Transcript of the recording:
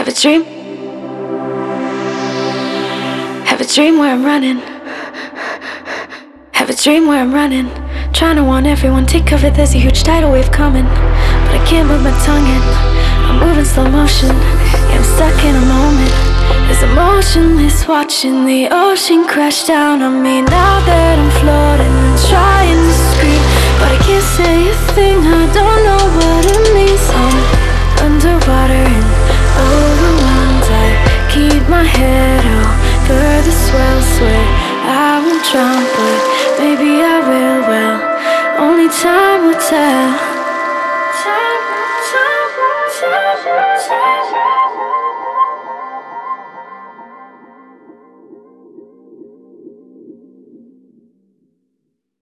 Have a dream. Have a dream where I'm running. Have a dream where I'm running. Trying to warn everyone, take cover, there's a huge tidal wave coming. But I can't move my tongue in. I'm moving slow motion. Yeah, I'm stuck in a moment. There's emotionless watching the ocean crash down on me. Now that I'm floating and trying to scream, but I can't say a thing, I don't know what it means. I'm underwater and overwhelmed. I keep my head over the swell. Swear I won't drown, but maybe I will. Well, only time will tell. Time will tell.